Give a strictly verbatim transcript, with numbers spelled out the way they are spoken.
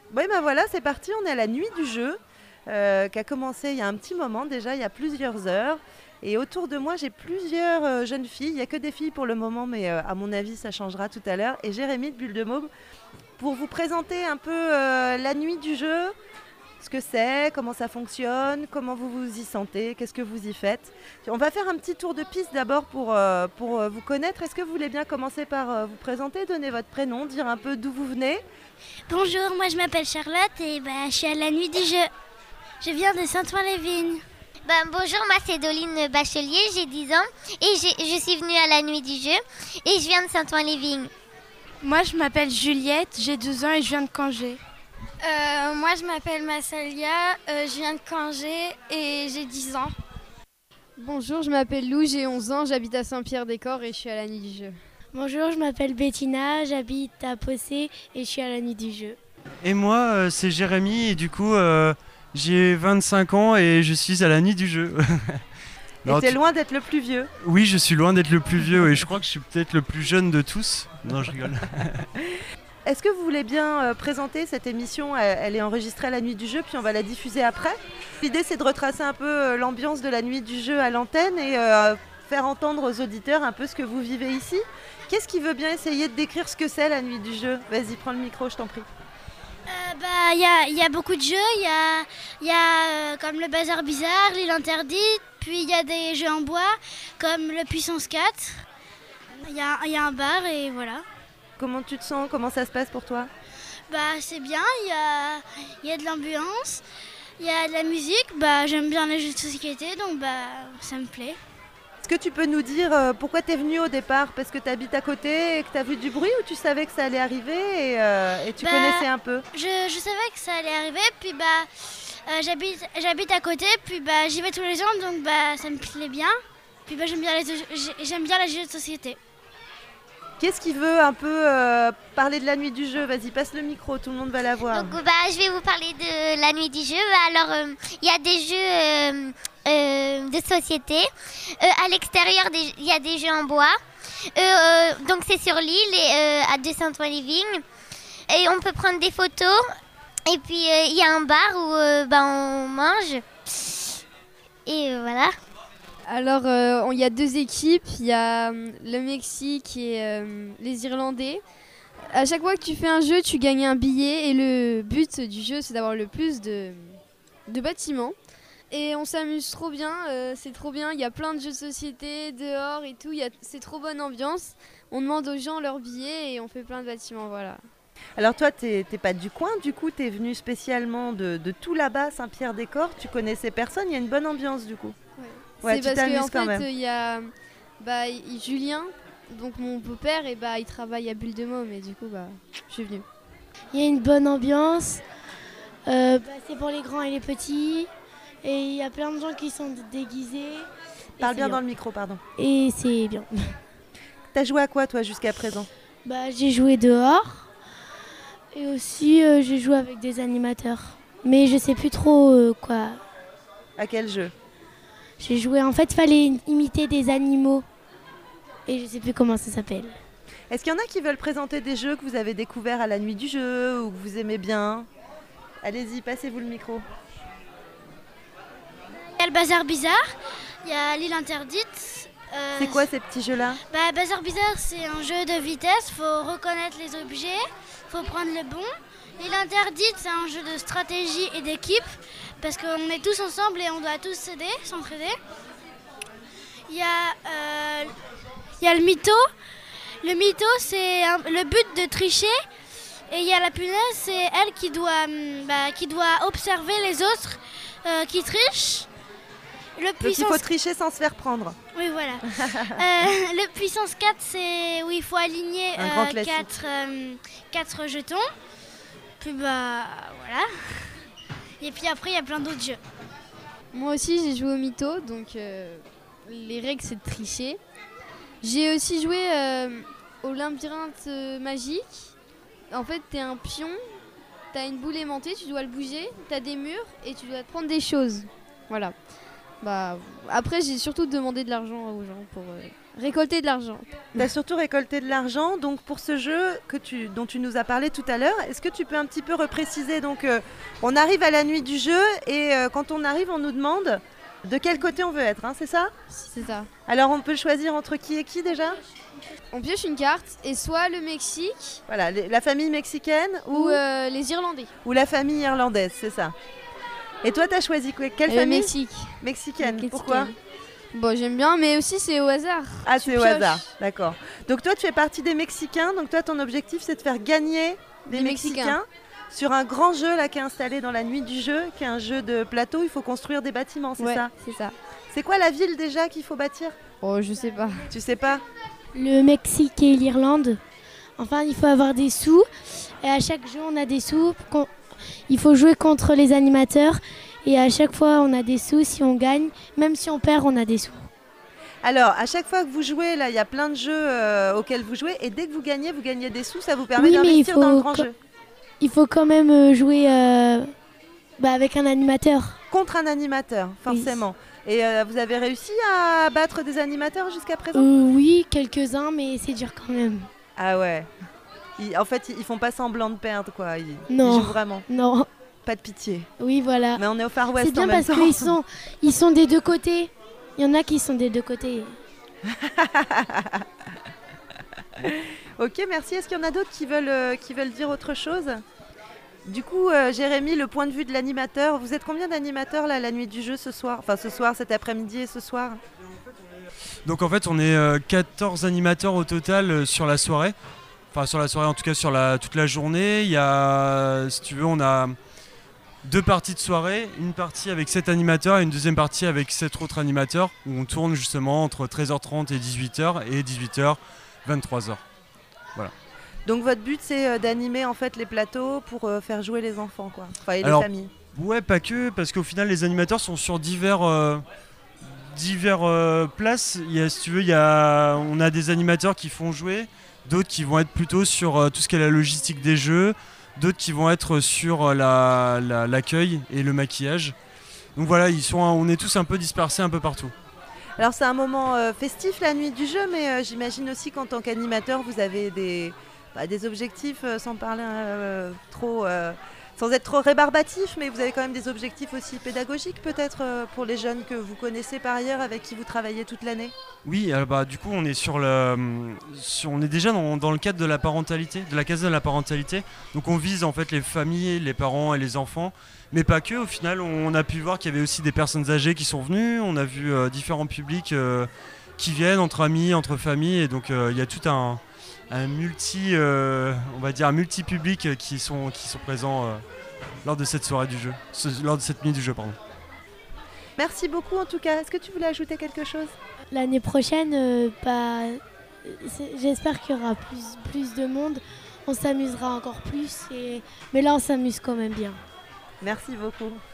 Oui, ben voilà, c'est parti, on est à la nuit du jeu, euh, qui a commencé il y a un petit moment déjà, il y a plusieurs heures. Et autour de moi, j'ai plusieurs euh, jeunes filles. Il n'y a que des filles pour le moment, mais euh, à mon avis, ça changera tout à l'heure. Et Jérémy de Bulle de Môme pour vous présenter un peu euh, la nuit du jeu, ce que c'est, comment ça fonctionne, comment vous vous y sentez, qu'est-ce que vous y faites. On va faire un petit tour de piste d'abord pour, euh, pour euh, vous connaître. Est-ce que vous voulez bien commencer par euh, vous présenter, donner votre prénom, dire un peu d'où vous venez? Bonjour, moi je m'appelle Charlotte et bah, je suis à la nuit du jeu. Je viens de Saint-Ouen-les-Vignes. Ben, bonjour, moi c'est Doline Bachelier, j'ai dix ans et je suis venue à la nuit du jeu et je viens de Saint-Ouen-les-Vignes. Moi je m'appelle Juliette, j'ai douze ans et je viens de Cangé. Euh, moi je m'appelle Massalia, euh, je viens de Cangé et j'ai dix ans. Bonjour, je m'appelle Lou, j'ai onze ans, j'habite à Saint-Pierre-des-Corps et je suis à la nuit du jeu. Bonjour, je m'appelle Bettina, j'habite à Possé et je suis à la nuit du jeu. Et moi, euh, c'est Jérémy et du coup, euh, j'ai vingt-cinq ans et je suis à la nuit du jeu. Et t'es loin d'être le plus vieux. Oui, je suis loin d'être le plus vieux et je crois que je suis peut-être le plus jeune de tous. Non, je rigole. Est-ce que vous voulez bien euh, présenter cette émission? Elle, elle est enregistrée à la nuit du jeu, puis on va la diffuser après. L'idée, c'est de retracer un peu euh, l'ambiance de la nuit du jeu à l'antenne et euh, faire entendre aux auditeurs un peu ce que vous vivez ici. Qu'est-ce qui veut bien essayer de décrire ce que c'est la nuit du jeu? Vas-y, prends le micro, je t'en prie. Il euh, bah, y, y a beaucoup de jeux, il y a, y a euh, comme le bazar bizarre, l'île interdite, puis il y a des jeux en bois comme le puissance quatre. Il y a, y a un bar et voilà. Comment tu te sens? Comment ça se passe pour toi? Bah, c'est bien, il y a, y a de l'ambiance, il y a de la musique. Bah, j'aime bien les jeux de société, donc bah, ça me plaît. Est-ce que tu peux nous dire euh, pourquoi tu es venu au départ? Parce que tu habites à côté et que tu as vu du bruit, ou tu savais que ça allait arriver et, euh, et tu bah, connaissais un peu? je, je savais que ça allait arriver, puis bah, euh, j'habite, j'habite à côté, puis bah, j'y vais tous les jours, donc bah, ça me plaît bien. Puis bah, j'aime bien les, j'aime bien les jeux de société. Qu'est-ce qui veut un peu euh, parler de la nuit du jeu? Vas-y, passe le micro, tout le monde va la voir. Donc bah, je vais vous parler de la nuit du jeu. Alors, il euh, y a des jeux euh, euh, de société. Euh, à l'extérieur, il y a des jeux en bois. Euh, euh, donc c'est sur l'île, et, euh, à de Saint-Ouen-les-Vignes. Et on peut prendre des photos. Et puis, il euh, y a un bar où euh, bah, on mange. Et euh, voilà. Alors, il euh, y a deux équipes. Il y a euh, le Mexique et euh, les Irlandais. À chaque fois que tu fais un jeu, tu gagnes un billet. Et le but du jeu, c'est d'avoir le plus de, de bâtiments. Et on s'amuse trop bien. Euh, c'est trop bien. Il y a plein de jeux de société dehors et tout. C'est trop bonne ambiance. On demande aux gens leurs billets et on fait plein de bâtiments. Voilà. Alors toi, t'es pas du coin, du coup, t'es venu spécialement de, de tout là-bas, Saint-Pierre-des-Corps. Tu connaissais personne, il y a une bonne ambiance du coup. Ouais. Ouais, c'est parce qu'en quand fait, il y a bah, y, Julien, donc mon beau-père, et bah, il travaille à Bulle de Môme, et du coup, bah, je suis venue. Il y a une bonne ambiance, euh, bah, c'est pour les grands et les petits, et il y a plein de gens qui sont déguisés. Parle bien, bien dans le micro, pardon. Et c'est bien. T'as joué à quoi, toi, jusqu'à présent? Bah, j'ai joué dehors, et aussi euh, j'ai joué avec des animateurs. Mais je sais plus trop euh, quoi. À quel jeu? J'ai joué, en fait, il fallait imiter des animaux. Et je sais plus comment ça s'appelle. Est-ce qu'il y en a qui veulent présenter des jeux que vous avez découverts à la nuit du jeu ou que vous aimez bien? Allez-y, passez-vous le micro. Il y a le bazar bizarre, il y a l'île interdite. Euh, c'est quoi ces petits jeux-là? Bah, bazar bizarre, c'est un jeu de vitesse, il faut reconnaître les objets, il faut prendre le bon. L'île interdite, c'est un jeu de stratégie et d'équipe, parce qu'on est tous ensemble et on doit tous s'aider, s'entraider. Il y a, euh, il y a le mytho. Le mytho, c'est le but de tricher. Et il y a la punaise, c'est elle qui doit, bah, qui doit observer les autres euh, qui trichent. Le puissance... Donc il faut tricher sans se faire prendre. Oui, voilà. euh, le puissance quatre, c'est où il faut aligner quatre jetons. Puis bah voilà. Et puis après il y a plein d'autres jeux. Moi aussi j'ai joué au mytho, donc euh, les règles c'est de tricher. J'ai aussi joué euh, au labyrinthe euh, magique. En fait t'es un pion, t'as une boule aimantée, tu dois le bouger, t'as des murs et tu dois te prendre des choses. Voilà. Bah après j'ai surtout demandé de l'argent aux gens pour euh, récolter de l'argent. Tu as surtout récolté de l'argent donc pour ce jeu que tu, dont tu nous as parlé tout à l'heure. Est-ce que tu peux un petit peu repréciser donc, euh, on arrive à la nuit du jeu et euh, quand on arrive, on nous demande de quel côté on veut être, hein, c'est ça? C'est ça. Alors on peut choisir entre qui et qui déjà? On pioche une carte et soit le Mexique Voilà, les- la famille mexicaine ou, ou euh, les Irlandais. ou la famille irlandaise, c'est ça. Et toi, tu as choisi quoi- quelle Le famille? Mexique. Mexicaine. Mexicaine. Pourquoi? Bon, j'aime bien, mais aussi c'est au hasard. Ah, Tu c'est au pioches. hasard, d'accord. Donc toi, tu fais partie des Mexicains. Donc toi, ton objectif, c'est de faire gagner des Les Mexicains, Mexicains. sur un grand jeu là qui est installé dans la nuit du jeu, qui est un jeu de plateau. Il faut construire des bâtiments, c'est Ouais, ça? c'est ça. C'est quoi la ville déjà qu'il faut bâtir? Oh, je sais pas. Tu sais pas? Le Mexique et l'Irlande. Enfin, il faut avoir des sous. Et à chaque jeu, on a des sous. Qu'on- Il faut jouer contre les animateurs. Et à chaque fois, on a des sous. Si on gagne, même si on perd, on a des sous. Alors, à chaque fois que vous jouez, là, il y a plein de jeux euh, auxquels vous jouez. Et dès que vous gagnez, vous gagnez des sous. Ça vous permet Oui, mais il d'investir dans le faut grand co- jeu. Il faut quand même euh, jouer euh, bah, avec un animateur. Contre un animateur, forcément. Et euh, vous avez réussi à battre des animateurs jusqu'à présent? Euh, oui, quelques-uns, mais c'est dur quand même. Ah ouais. Ils- en fait, ils ils font pas semblant de perdre, quoi. Ils, ils Non. jouent vraiment. Non, Pas de pitié. oui, voilà. Mais on est au Far West C'est bien en même parce temps. qu'ils sont, ils sont des deux côtés. Il y en a qui sont des deux côtés. Ok, merci. Est-ce qu'il y en a d'autres qui veulent, euh, qui veulent dire autre chose? Du coup, euh, Jérémy, le point de vue de l'animateur. Vous êtes combien d'animateurs là, la nuit du jeu ce soir? Enfin, ce soir, cet après-midi et ce soir? Donc en fait, on est euh, quatorze animateurs au total euh, sur la soirée. Enfin, sur la soirée, en tout cas sur la, toute la journée. Il y a, si tu veux, on a deux parties de soirée. Une partie avec sept animateurs et une deuxième partie avec sept autres animateurs où on tourne justement entre treize heures trente et dix-huit heures et dix-huit heures, vingt-trois heures. Donc votre but, c'est euh, d'animer en fait les plateaux pour euh, faire jouer les enfants, quoi. Enfin, et Alors, les familles. Ouais, pas que, parce qu'au final, les animateurs sont sur divers, euh, divers euh, places. Il y a, si tu veux, il y a, on a des animateurs qui font jouer, d'autres qui vont être plutôt sur euh, tout ce qui est la logistique des jeux, d'autres qui vont être sur euh, la, la- l'accueil et le maquillage. Donc voilà, ils sont, on est tous un peu dispersés un peu partout. Alors c'est un moment euh, festif la nuit du jeu, mais euh, j'imagine aussi qu'en tant qu'animateur, vous avez des, bah, des objectifs euh, sans parler euh, trop, euh, sans être trop rébarbatif, mais vous avez quand même des objectifs aussi pédagogiques peut-être euh, pour les jeunes que vous connaissez par ailleurs, avec qui vous travaillez toute l'année. Oui, euh, bah, du coup, on est sur le, sur- on est déjà dans, dans le cadre de la parentalité, de la case de la parentalité. Donc, on vise en fait les familles, les parents et les enfants, mais pas que. Au final, on a pu voir qu'il y avait aussi des personnes âgées qui sont venues. On a vu euh, différents publics euh, qui viennent entre amis, entre familles, et donc euh, il y a tout un, un multi, euh, on va dire un multi public euh, qui sont qui sont présents euh, lors de cette soirée du jeu, ce- lors de cette nuit du jeu, pardon. Merci beaucoup en tout cas. Est-ce que tu voulais ajouter quelque chose? L'année prochaine, euh, bah, c'est- j'espère qu'il y aura plus, plus de monde. On s'amusera encore plus. Et... Mais là, on s'amuse quand même bien. Merci beaucoup.